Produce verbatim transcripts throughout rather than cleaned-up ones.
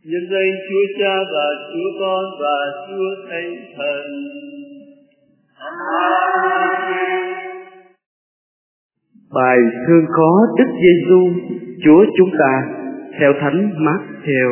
Nhân danh Chúa Cha và Chúa Con và Chúa Thánh Thần. Amen. Bài thương khó Đức Giêsu Chúa chúng ta theo Thánh Mát-thêu.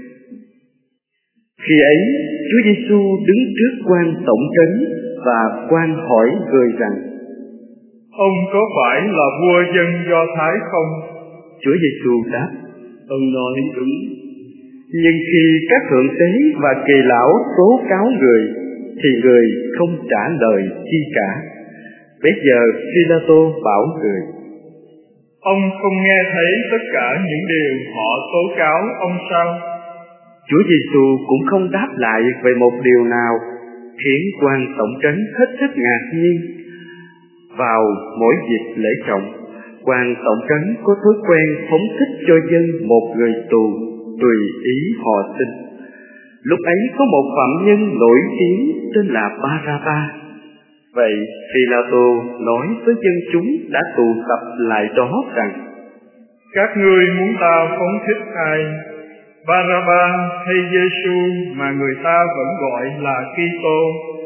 Khi ấy, Chúa Giêsu đứng trước quan tổng trấn và quan hỏi người rằng: Ông có phải là vua dân Do Thái không? Chúa Giêsu đáp: Ông nói đúng. Nhưng khi các thượng tế và kỳ lão tố cáo người, thì người không trả lời chi cả. Bây giờ Phi-la-tô bảo người: Ông không nghe thấy tất cả những điều họ tố cáo ông sao? Chúa Giêsu cũng không đáp lại về một điều nào, khiến quan tổng trấn hết sức ngạc nhiên. Vào mỗi dịp lễ trọng, quan tổng trấn có thói quen phóng thích cho dân một người tù tùy ý họ xin. Lúc ấy có một phạm nhân nổi tiếng tên là Ba-ra-ba. Vậy Phi-la-tô nói với dân chúng đã tụ tập lại đó rằng: Các ngươi muốn ta phóng thích ai, Ba-ra-ba hay Giê-xu mà người ta vẫn gọi là Ki-tô?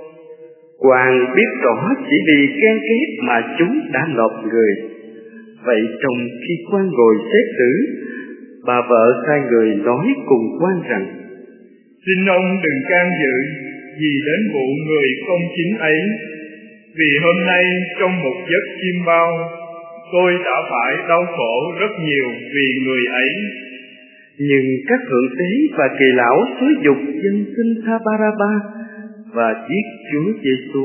Quan biết rõ chỉ vì ghen ghét mà chúng đã nộp người. Vậy trong khi quan ngồi xét xử, bà vợ sai người nói cùng quan rằng: Xin ông đừng can dự gì đến vụ người công chính ấy, vì hôm nay trong một giấc chiêm bao, tôi đã phải đau khổ rất nhiều vì người ấy. Nhưng các thượng tế và kỳ lão xúi giục dân xin tha Ba-ra-ba và giết Chúa Giêsu.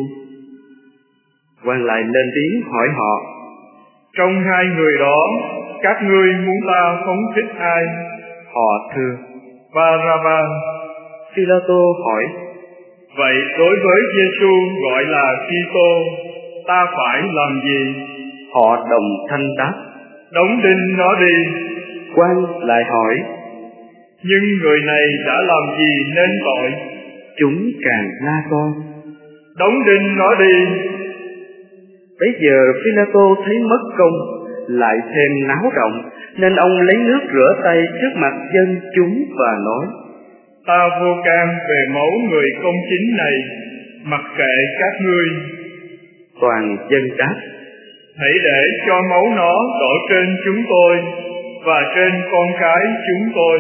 Quan lại lên tiếng hỏi họ: Trong hai người đó, các ngươi muốn ta phóng thích ai? Họ thưa: Ba-ra-ba. Phi-la-tô hỏi: Vậy đối với Giê-xu gọi là Ki-tô, ta phải làm gì? Họ đồng thanh đáp: Đóng đinh nó đi. Quan lại hỏi: Nhưng người này đã làm gì nên tội? Chúng càng la to: Đóng đinh nó đi. Bấy giờ Phi-la-tô thấy mất công, lại thêm náo động, nên ông lấy nước rửa tay trước mặt dân chúng và nói: Ta vô can về máu người công chính này, mặc kệ các ngươi. Toàn dân đáp: Hãy để cho máu nó đổ trên chúng tôi và trên con cái chúng tôi.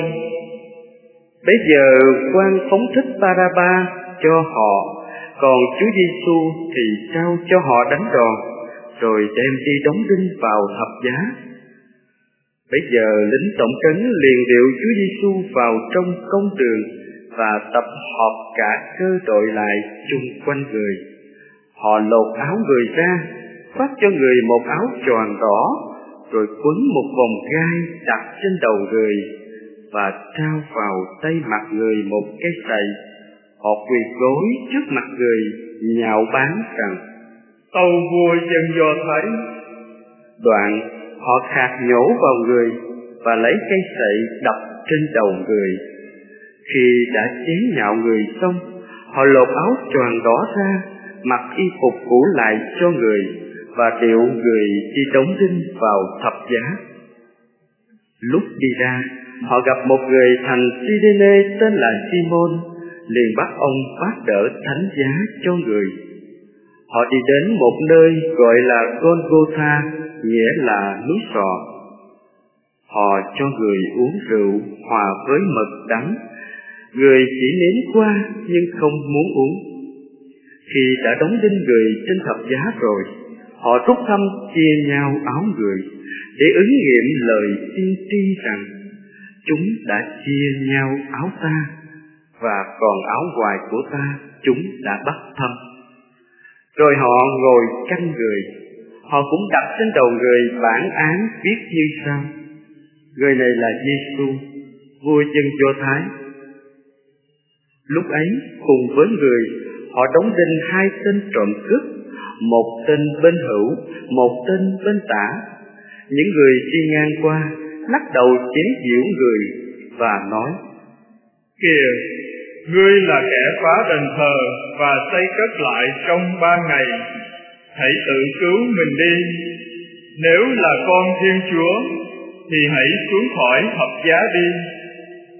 Bấy giờ quan phóng thích Ba-ra-ba cho họ, còn Chúa Giêsu thì trao cho họ đánh đòn, rồi đem đi đóng đinh vào thập giá. Bấy giờ lính tổng trấn liền điệu Chúa Giêsu vào trong công đường và tập họp cả cơ đội lại chung quanh người. Họ lột áo người ra, phát cho người một áo choàng đỏ, rồi quấn một vòng gai đặt trên đầu người và trao vào tay mặt người một cái sậy. Họ quỳ gối trước mặt người, nhạo báng rằng: Tâu vua dân Do Thái. Đoạn họ khạc nhổ vào người và lấy cây sậy đập trên đầu người. Khi đã chế nhạo người xong, họ lột áo choàng đỏ ra, mặc y phục cũ lại cho người và điệu người đi đóng đinh vào thập giá. Lúc đi ra, họ gặp một người thành Si-đê-nê tên là Si-môn, liền bắt ông phát đỡ thánh giá cho người. Họ đi đến một nơi gọi là Gôn-gô-tha, nghĩa là núi sọ. Họ cho người uống rượu hòa với mật đắng. Người chỉ nếm qua nhưng không muốn uống. Khi đã đóng đinh người trên thập giá rồi, họ rút thăm chia nhau áo người, để ứng nghiệm lời tiên tri rằng: Chúng đã chia nhau áo ta, và còn áo ngoài của ta chúng đã bắt thăm. Rồi họ ngồi canh người. Họ cũng đặt trên đầu người bản án viết như sau: Người này là Giêsu, vua dân Do Thái. Lúc ấy cùng với người, họ đóng đinh hai tên trộm cướp, một tên bên hữu, một tên bên tả. Những người đi ngang qua lắc đầu chế giễu người và nói: Kìa, ngươi là kẻ phá đền thờ và xây cất lại trong ba ngày. Hãy tự cứu mình đi. Nếu là con Thiên Chúa, thì hãy xuống khỏi thập giá đi.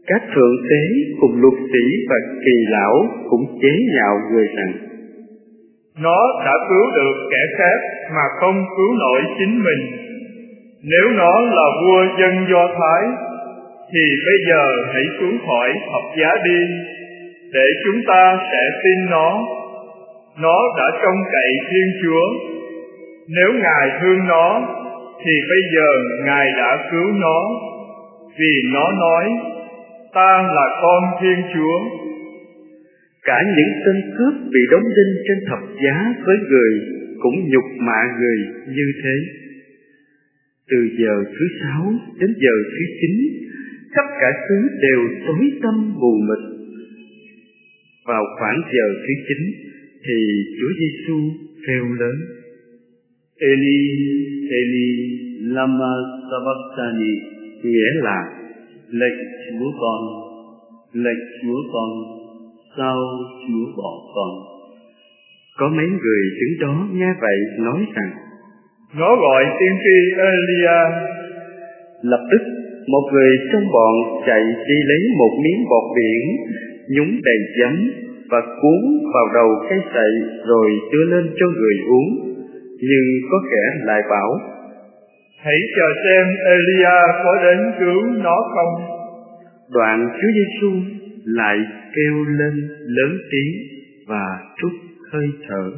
Các thượng tế cùng luật sĩ và kỳ lão cũng chế nhạo người rằng: Nó đã cứu được kẻ khác mà không cứu nổi chính mình. Nếu nó là vua dân Do Thái, thì bây giờ hãy xuống khỏi thập giá đi, để chúng ta sẽ tin nó. Nó đã trông cậy Thiên Chúa. Nếu Ngài thương nó, thì bây giờ Ngài đã cứu nó, vì nó nói: Ta là con Thiên Chúa. Cả những tên cướp bị đóng đinh trên thập giá với người cũng nhục mạ người như thế. Từ giờ thứ sáu đến giờ thứ chín, khắp cả xứ đều tối tăm mù mịt. Vào khoảng giờ thứ chín thì Chúa Giêsu kêu lớn: Eli, Eli, lama sabachthani, nghĩa là: lạy Chúa con, lạy Chúa con, sao Chúa bỏ con? Có mấy người đứng đó nghe vậy nói rằng: Nó gọi tiên tri Elia. Lập tức một người trong bọn chạy đi lấy một miếng bọt biển, nhúng đầy giấm và cuốn vào đầu cây sậy rồi đưa lên cho người uống. Nhưng có kẻ lại bảo: Hãy chờ xem Elia có đến cứu nó không. Đoạn Chúa Giêsu lại kêu lên lớn tiếng và trút hơi thở.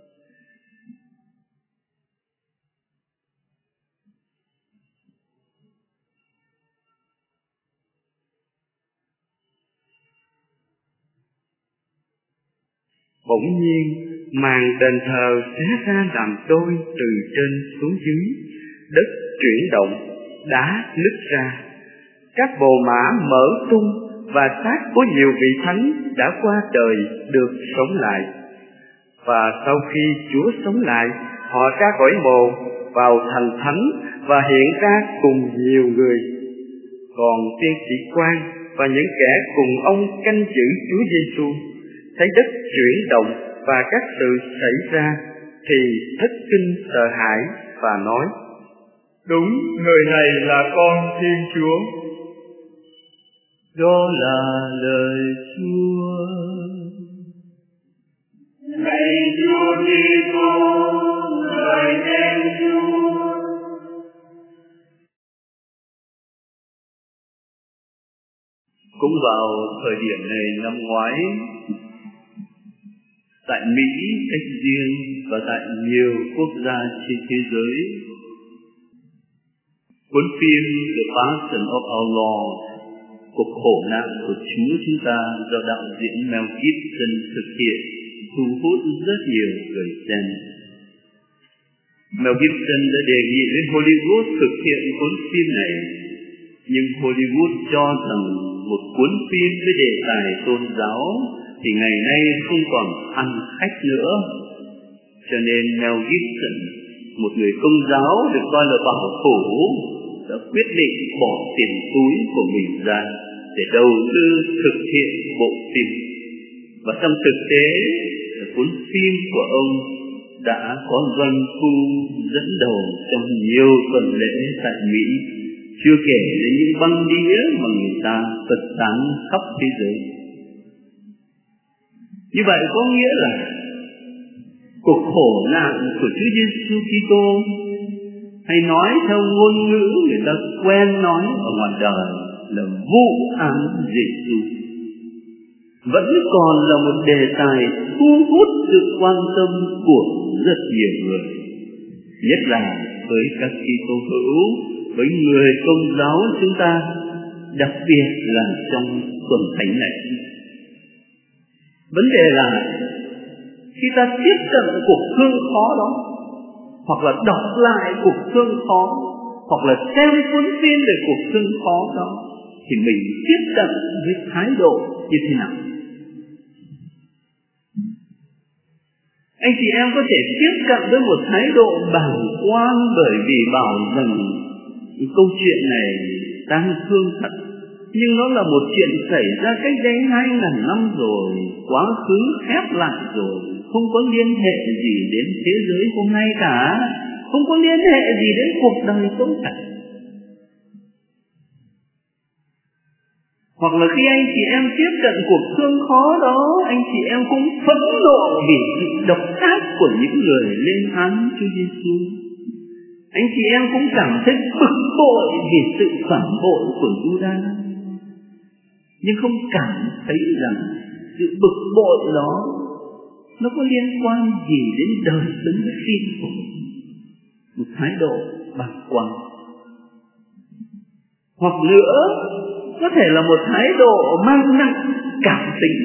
Bỗng nhiên màn đền thờ xé ra làm đôi từ trên xuống dưới, đất chuyển động, đá nứt ra, các bồ mã mở tung và xác của nhiều vị thánh đã qua đời được sống lại. Và sau khi Chúa sống lại, họ ra khỏi mồ vào thành thánh và hiện ra cùng nhiều người. Còn tiên sĩ quan và những kẻ cùng ông canh giữ Chúa Giêsu thấy đất chuyển động và các sự xảy ra thì thất kinh sợ hãi và nói: Đúng, người này là con Thiên Chúa. Đó là lời Chúa. Lạy Chúa Kitô, lời tên Chúa. Cũng vào thời điểm này năm ngoái, tại Mỹ cách riêng và tại nhiều quốc gia trên thế giới, cuốn phim The Passion of Our Lord, cuộc khổ nạn của Chúa chúng ta do đạo diễn Mel Gibson thực hiện, thu hút rất nhiều người xem. Mel Gibson đã đề nghị với Hollywood thực hiện cuốn phim này, nhưng Hollywood cho rằng một cuốn phim với đề tài tôn giáo thì ngày nay không còn ăn khách nữa. Cho nên Mel Gibson, một người công giáo được coi là bảo thủ, đã quyết định bỏ tiền túi của mình ra để đầu tư thực hiện bộ phim. Và trong thực tế, cuốn phim của ông đã có doanh thu dẫn đầu trong nhiều tuần lễ tại Mỹ, chưa kể đến những băng đĩa mà người ta phát tán khắp thế giới. Như vậy có nghĩa là cuộc khổ nạn của Chúa Giêsu Kitô, hay nói theo ngôn ngữ người ta quen nói ở ngoài đời là vụ án Giêsu, vẫn còn là một đề tài thu hút sự quan tâm của rất nhiều người, nhất là với các Kitô hữu, với người công giáo chúng ta, đặc biệt là trong tuần thánh này. Vấn đề là khi ta tiếp cận cuộc thương khó đó, hoặc là đọc lại cuộc thương khó, hoặc là xem cuốn phim về cuộc thương khó đó, thì mình tiếp cận với thái độ như thế nào? Anh chị em có thể tiếp cận với một thái độ bàng quan, bởi vì bảo rằng câu chuyện này đáng thương thật, nhưng nó là một chuyện xảy ra cách đây hai ngàn năm rồi, quá khứ khép lại rồi, không có liên hệ gì đến thế giới hôm nay cả, không có liên hệ gì đến cuộc đời tôi cả. Hoặc là khi anh chị em tiếp cận cuộc thương khó đó, anh chị em cũng phẫn nộ vì sự độc ác của những người lên án Chúa Giêsu. Anh chị em cũng cảm thấy bực bội vì sự phản bội của Giu-đa, nhưng không cảm thấy rằng sự bực bội đó nó có liên quan gì đến đời sống riêng của mình. Một thái độ bàng quan. Hoặc nữa, có thể là một thái độ mang nặng cảm tính.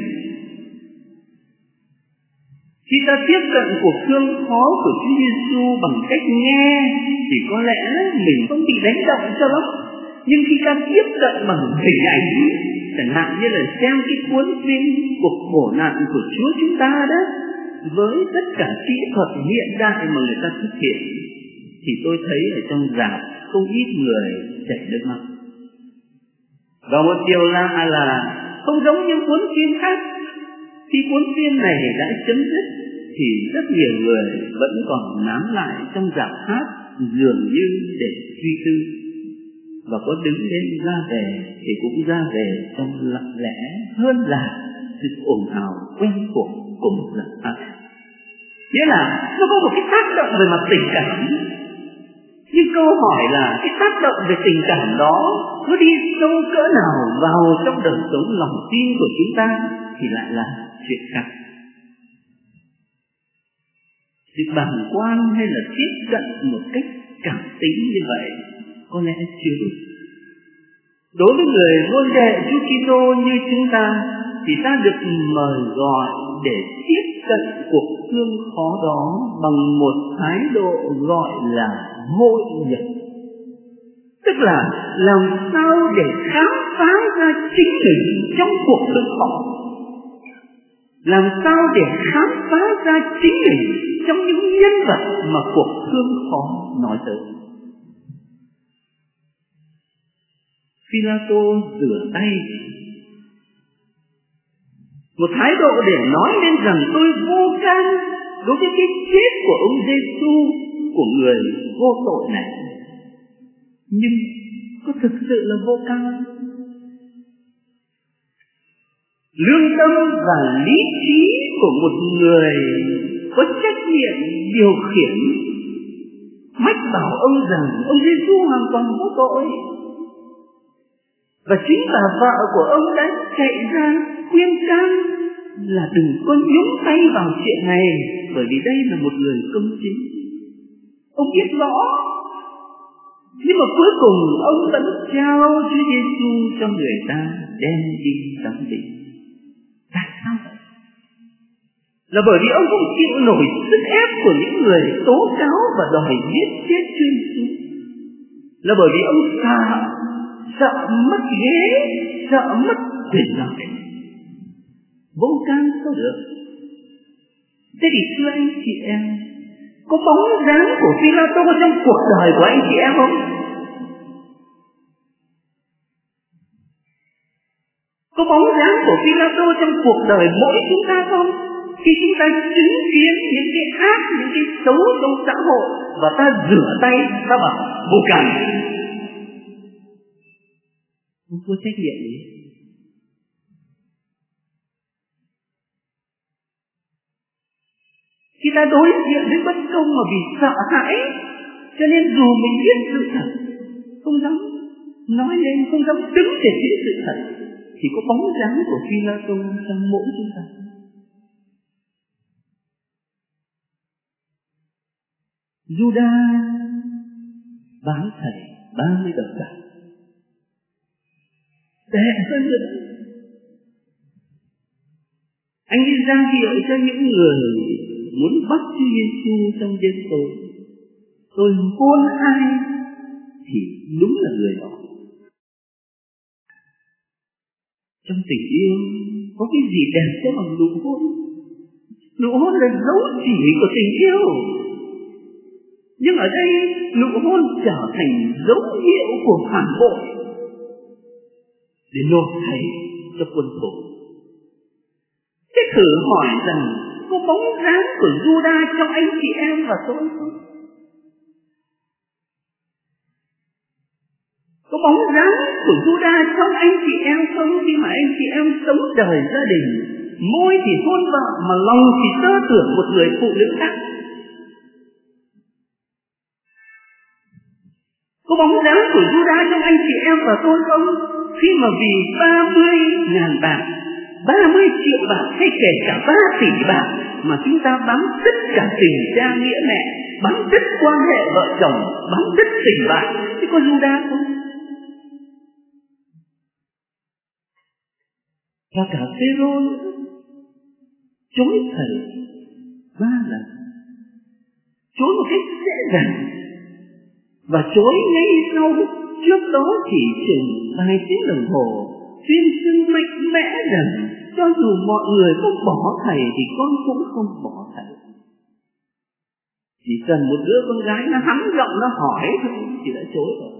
Khi ta tiếp cận cuộc thương khó của Chúa Giêsu bằng cách nghe thì có lẽ mình không bị đánh động cho lắm. Nhưng khi ta tiếp cận bằng hình ảnh, chẳng hạn như là xem cái cuốn phim cuộc khổ nạn của Chúa chúng ta đó, với tất cả kỹ thuật hiện đại mà người ta thực hiện, thì tôi thấy ở trong rạp không ít người chảy nước mắt. Và một điều lạ là không giống như cuốn phim khác, khi cuốn phim này đã chấm dứt thì rất nhiều người vẫn còn nán lại trong rạp hát dường như để suy tư, và có đứng lên ra về thì cũng ra về trong lặng lẽ hơn là sự ồn ào quen thuộc của một rạp hát. Nghĩa là nó có một cái tác động về mặt tình cảm. Nhưng câu hỏi là cái tác động về tình cảm đó có đi sâu cỡ nào vào trong đời sống lòng tin của chúng ta thì lại là chuyện khác. Sự bàng quan hay là tiếp cận một cách cảm tính như vậy có lẽ chưa đủ. Đối với người môn đệ Chúa Kitô như chúng ta thì ta được mời gọi để tiếp cận cuộc thương khó đó bằng một thái độ gọi là hội nhập. Tức là làm sao để khám phá ra chính mình trong cuộc thương khó. Làm sao để khám phá ra chính mình trong những nhân vật mà cuộc thương khó nói tới. Phi-la-tô rửa tay, một thái độ để nói lên rằng tôi vô can đối với cái chết của ông Giêsu, của người vô tội này. Nhưng có thực sự là vô can? Lương tâm và lý trí của một người có trách nhiệm điều khiển mách bảo ông rằng ông Giêsu hoàn toàn vô tội. Và chính bà vợ của ông đã chạy ra khuyên can là đừng có nhúng tay vào chuyện này, bởi vì đây là một người công chính. Ông biết rõ, nhưng mà cuối cùng ông vẫn trao Chúa Giêsu cho người ta đem đi giám định. Tại sao vậy? Là bởi vì ông không chịu nổi sức ép của những người tố cáo và đòi giết chết Chúa Giêsu. Là bởi vì ông sợ sợ mất ghế, sợ mất quyền lợi. Vô can sao được? Thế thì thưa anh chị em, có bóng dáng của Phi-la-tô trong cuộc đời của anh chị em không? Có bóng dáng của Phi-la-tô trong cuộc đời mỗi chúng ta không? Khi chúng ta chứng kiến những cái ác, những cái xấu trong xã hội và ta rửa tay, ta bảo vô can, không có trách nhiệm gì. Khi ta đối diện với bất công mà vì sợ hãi, cho nên dù mình biết sự thật, không dám nói lên, không dám đứng để giữ sự thật, thì có bóng dáng của Phi-la-tô trong mỗi chúng ta. Giu-đa bán thầy ba mươi đồng bạc. Tệ hơn nữa, anh ấy ra hiệu cho những người muốn bắt Chúa Giêsu trong đêm tối. Tôi hôn ai thì đúng là người đó. Trong tình yêu có cái gì đẹp cho bằng nụ hôn? Nụ hôn là dấu chỉ của tình yêu. Nhưng ở đây nụ hôn trở thành dấu hiệu của phản bội để nộp thầy cho quân thù. Thế thử hỏi rằng có bóng dáng của Giu-đa trong anh chị em và tôi không? Có bóng dáng của Giuđa trong anh chị em không? Khi mà anh chị em sống đời gia đình, môi thì hôn vợ mà lòng thì tơ tưởng một người phụ nữ khác. Có bóng dáng của Giuđa trong anh chị em và tôi không? Khi mà vì ba mươi ngàn bạc, ba mươi triệu bạc hay kể cả ba tỷ bạc mà chúng ta bám tất cả tình cha nghĩa mẹ, bám tất quan hệ vợ chồng, bám tất tình bạn. Thế có Giuđa không? Và cả Phêrô chối thầy ba lần, chối một cách dễ dàng, và chối ngay sau trước đó chỉ chừng vài tiếng đồng hồ, tuyên xưng mạnh mẽ rằng cho dù mọi người không bỏ thầy thì con cũng không bỏ thầy. Chỉ cần một đứa con gái nó hắng giọng nó hỏi thôi thì đã chối rồi.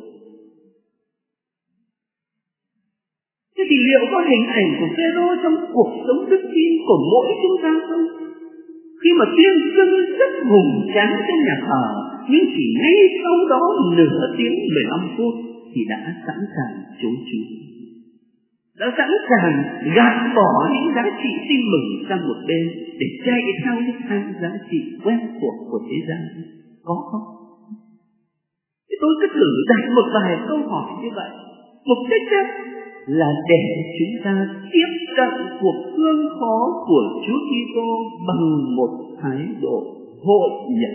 Thế thì liệu có hình ảnh của Phêrô trong cuộc sống đức tin của mỗi chúng ta không? Khi mà tuyên xưng rất hùng tráng trong nhà thờ, nhưng chỉ ngay sau đó nửa tiếng mười lăm phút thì đã sẵn sàng chối Chúa, đã sẵn sàng gạt bỏ những giá trị tin mừng sang một bên để chạy theo những hai giá trị quen thuộc của thế gian. Có không? Thì tôi cứ thử đặt một vài câu hỏi như vậy. Mục đích đó là để chúng ta tiếp cận cuộc thương khó của Chúa Kitô bằng một thái độ hội nhập,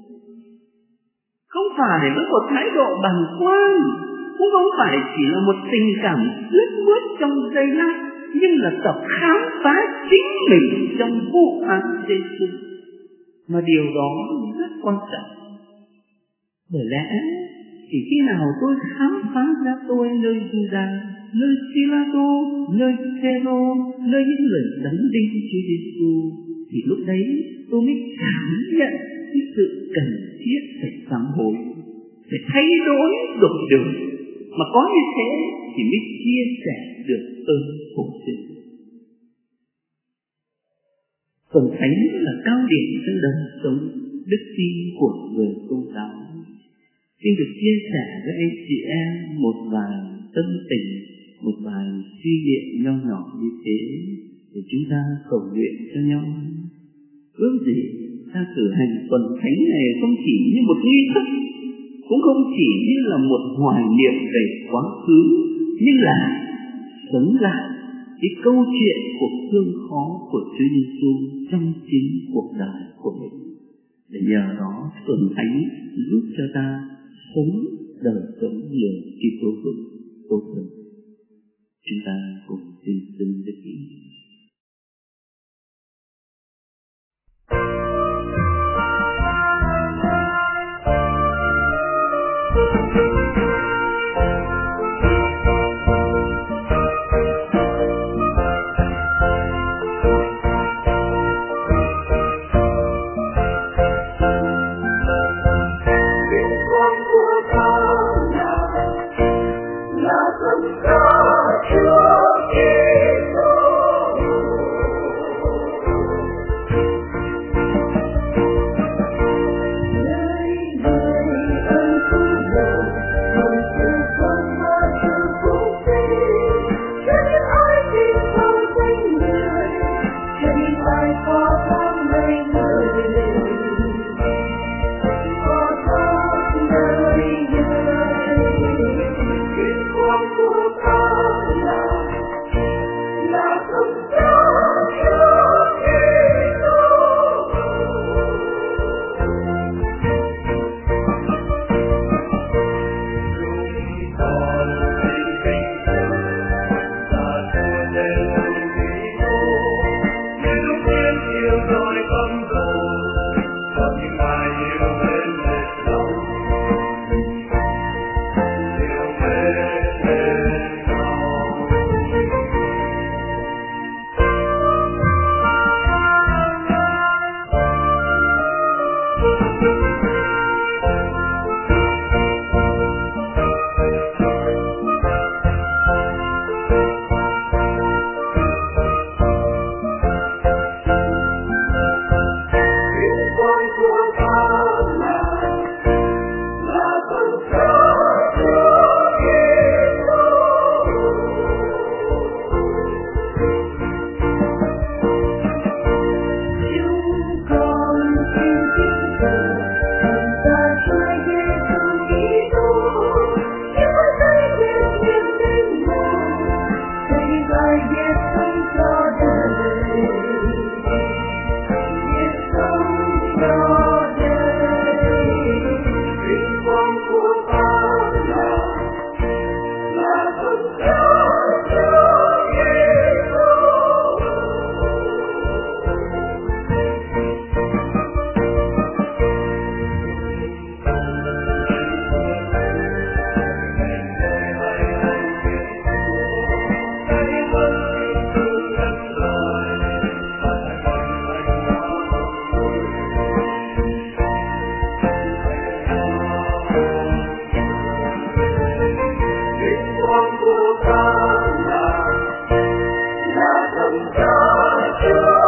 không phải với một thái độ bàng quan, cũng không phải chỉ là một tình cảm lướt mướt trong giây lát, nhưng là tập khám phá chính mình trong vô án Giêsu. Mà điều đó rất quan trọng. Bởi lẽ chỉ khi nào tôi khám phá ra tôi nơi Giuđa, nơi Silato, nơi Phêrô, nơi những người đấng đinh Chúa Giêsu, thì lúc đấy tôi mới cảm nhận cái sự cần thiết phải sám hối, phải thay đổi đổi đường. Mà có như thế thì mới chia sẻ được ơn phục sự. Phần thánh là cao điểm trong đời sống đức tin của người Công giáo. Xin được chia sẻ với anh chị em một vài tâm tình, một vài suy niệm nho nhỏ như thế để chúng ta cầu nguyện cho nhau. Ước gì ta cử hành tuần thánh này không chỉ như một nghi thức, cũng không chỉ như là một hoài niệm về quá khứ, nhưng là sống lại cái câu chuyện cuộc thương khó của Chúa Giêsu trong chính cuộc đời của mình, để nhờ đó tuần thánh giúp cho ta sống đời sống người Kitô hữu tốt hơn. Chúng ta cùng xin xưng đức ý. Chúa Kitô Hãy subscribe cho kênh Ghiền Mì Gõ để không bỏ lỡ những video hấp dẫn.